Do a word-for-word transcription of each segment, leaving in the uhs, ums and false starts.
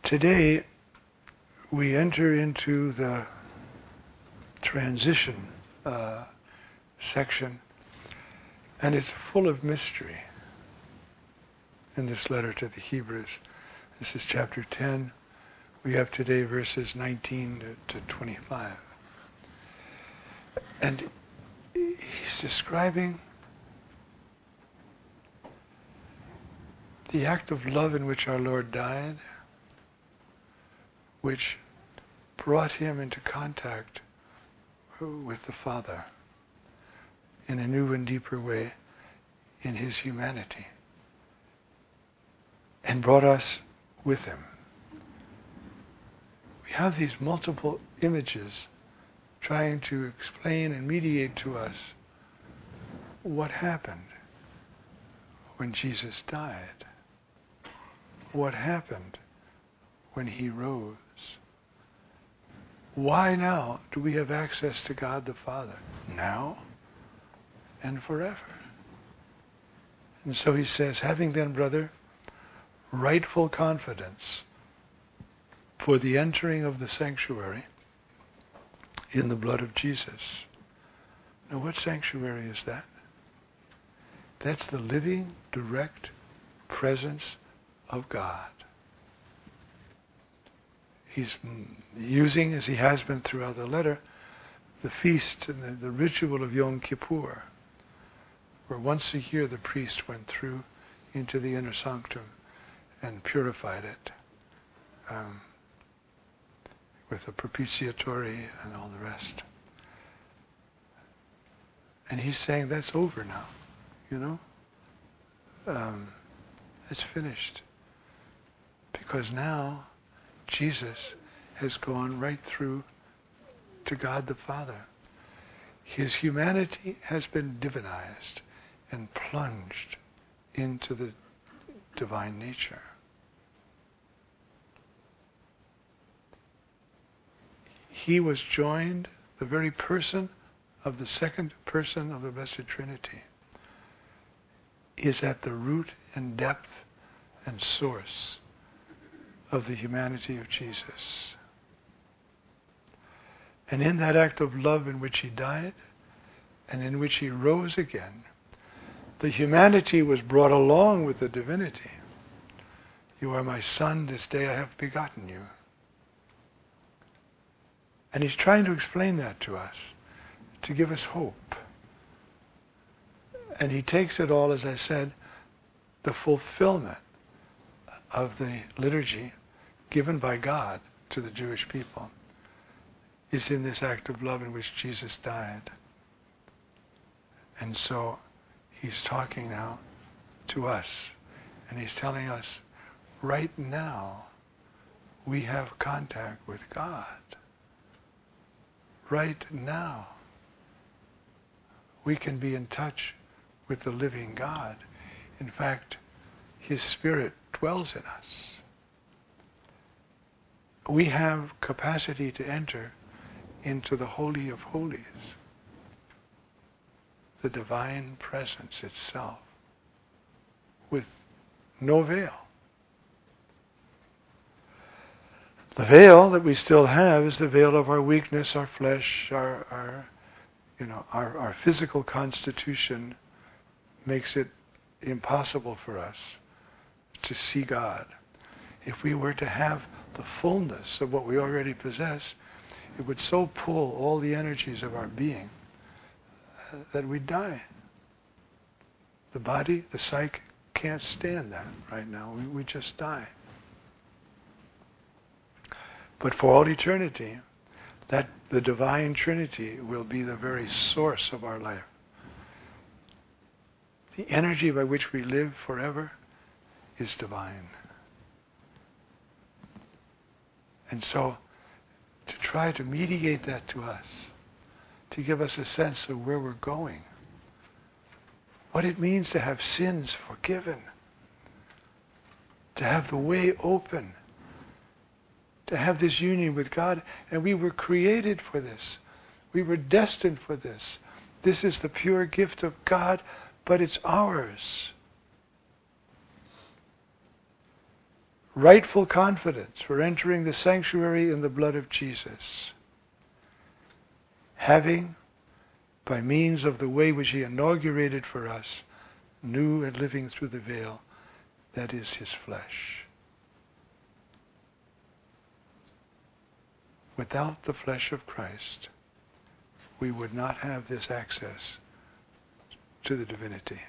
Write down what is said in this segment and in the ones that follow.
Today, we enter into the transition uh, section, and it's full of mystery in this letter to the Hebrews. This is chapter ten. We have today verses nineteen to, to twenty-five. And he's describing the act of love in which our Lord died, which brought him into contact with the Father in a new and deeper way in his humanity, and brought us with him. We have these multiple images trying to explain and mediate to us what happened when Jesus died, what happened when he rose. Why now do we have access to God the Father? Now and forever. And so he says, having then, brother, rightful confidence for the entering of the sanctuary in the blood of Jesus. Now, what sanctuary is that? That's the living, direct presence of God. He's using, as he has been throughout the letter, the feast and the, the ritual of Yom Kippur, where once a year the priest went through into the inner sanctum and purified it um, with a propitiatory and all the rest. And he's saying that's over now, you know? Um, it's finished. Because now Jesus has gone right through to God the Father. His humanity has been divinized and plunged into the divine nature. He was joined, the very person of the second person of the Blessed Trinity is at the root and depth and source of the humanity of Jesus. And in that act of love in which he died and in which he rose again, the humanity was brought along with the divinity. You are my son, this day I have begotten you. And he's trying to explain that to us, to give us hope. And he takes it all, as I said, the fulfillment of the liturgy given by God to the Jewish people is in this act of love in which Jesus died. And so he's talking now to us, and he's telling us, right now we have contact with God. Right now we can be in touch with the living God. In fact, his Spirit dwells in us. We have capacity to enter into the Holy of Holies, the divine presence itself, with no veil. The veil that we still have is the veil of our weakness, our flesh, our, our you know, our, our physical constitution makes it impossible for us to see God. If we were to have the fullness of what we already possess, it would so pull all the energies of our being uh, that we'd die. The body, the psyche, can't stand that right now. We, we just die. But for all eternity, that the divine Trinity will be the very source of our life. The energy by which we live forever is divine. And so, to try to mediate that to us, to give us a sense of where we're going, what it means to have sins forgiven, to have the way open, to have this union with God. And we were created for this. We were destined for this. This is the pure gift of God, but it's ours. rightful confidence for entering the sanctuary in the blood of Jesus, having, by means of the way which He inaugurated for us, new and living through the veil, that is His flesh. Without the flesh of Christ, we would not have this access to the divinity,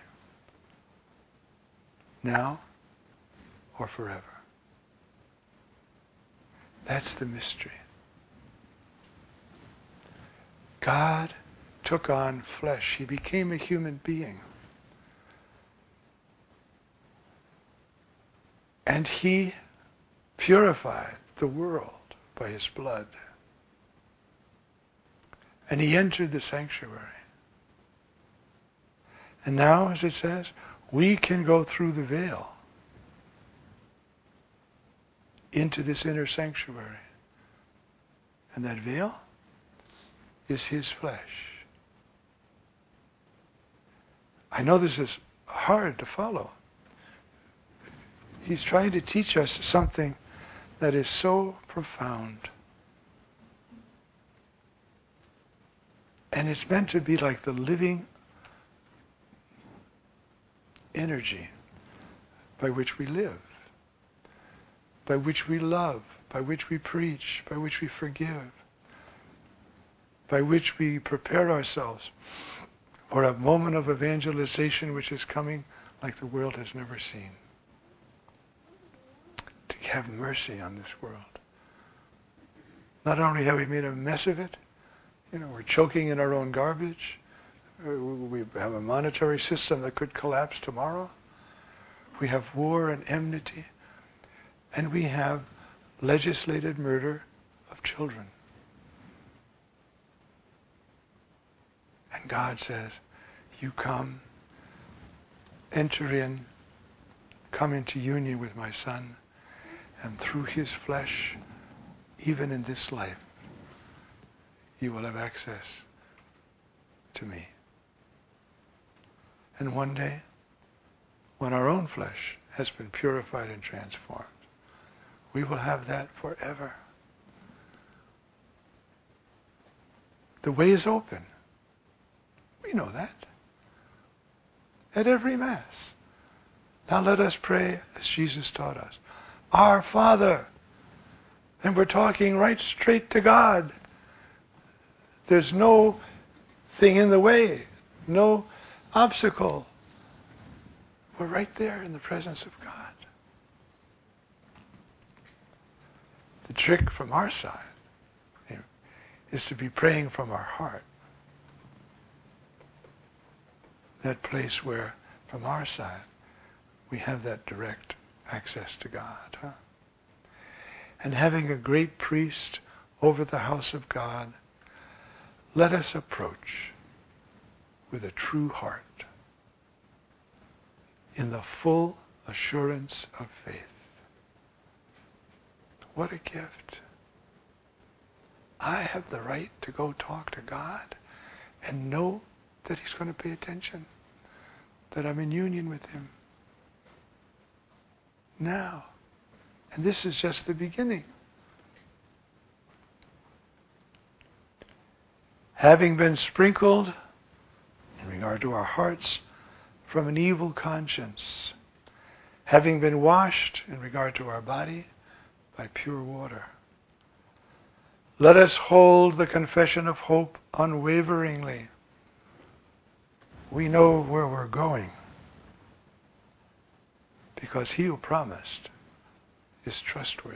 now or forever. That's the mystery. God took on flesh. He became a human being. And He purified the world by His blood. And He entered the sanctuary. And now, as it says, we can go through the veil into this inner sanctuary. And that veil is His flesh. I know this is hard to follow. He's trying to teach us something that is so profound. And it's meant to be like the living energy by which we live, by which we love, by which we preach, by which we forgive, by which we prepare ourselves for a moment of evangelization which is coming like the world has never seen. To have mercy on this world. Not only have we made a mess of it, you know, we're choking in our own garbage. We have a monetary system that could collapse tomorrow. We have war and enmity. And we have legislated murder of children. And God says, you come, enter in, come into union with my Son, and through His flesh, even in this life, you will have access to me. And one day, when our own flesh has been purified and transformed, we will have that forever. The way is open. We know that. At every Mass. Now let us pray as Jesus taught us. Our Father. And we're talking right straight to God. There's no thing in the way. No obstacle. We're right there in the presence of God. The trick from our side is to be praying from our heart. That place where, from our side, we have that direct access to God. Huh? And having a great priest over the house of God, let us approach with a true heart in the full assurance of faith. What a gift. I have the right to go talk to God and know that He's going to pay attention, that I'm in union with Him. Now. And this is just the beginning. Having been sprinkled, in regard to our hearts, from an evil conscience, having been washed, in regard to our body, by pure water, let us hold the confession of hope unwaveringly. We know where we're going, because He who promised is trustworthy.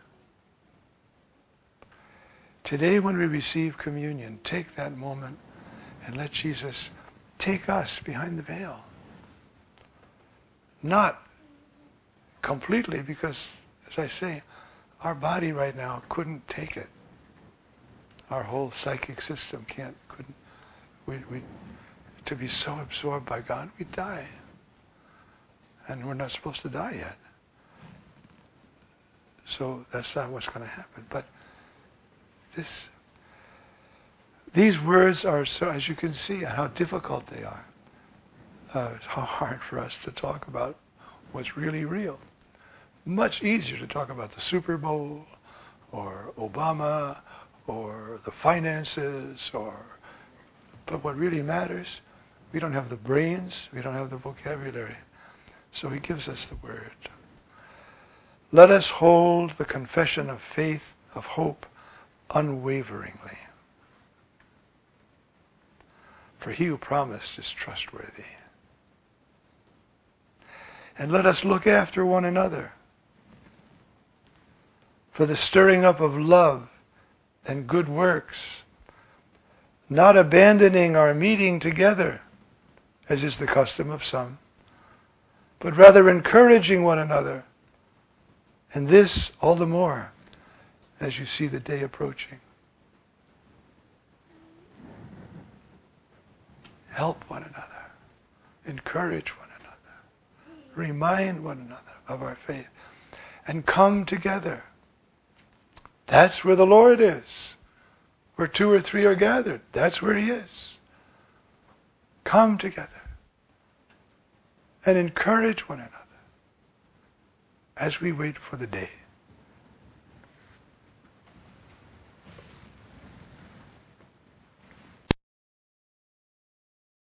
Today when we receive communion, take that moment and let Jesus take us behind the veil. Not completely, because, as I say, our body right now couldn't take it. Our whole psychic system can't, couldn't. We, we, to be so absorbed by God, we'd die. And we're not supposed to die yet. So that's not what's going to happen. But this, these words are so, as you can see, how difficult they are. Uh, it's how hard for us to talk about what's really real. Much easier to talk about the Super Bowl or Obama or the finances, or but what really matters, we don't have the brains, we don't have the vocabulary. So he gives us the word. Let us hold the confession of faith, of hope, unwaveringly. For he who promised is trustworthy. And let us look after one another for the stirring up of love and good works, not abandoning our meeting together, as is the custom of some, but rather encouraging one another, and this all the more as you see the day approaching. Help one another, encourage one another, remind one another of our faith, and come together. That's where the Lord is. Where two or three are gathered, that's where he is. Come together and encourage one another as we wait for the day.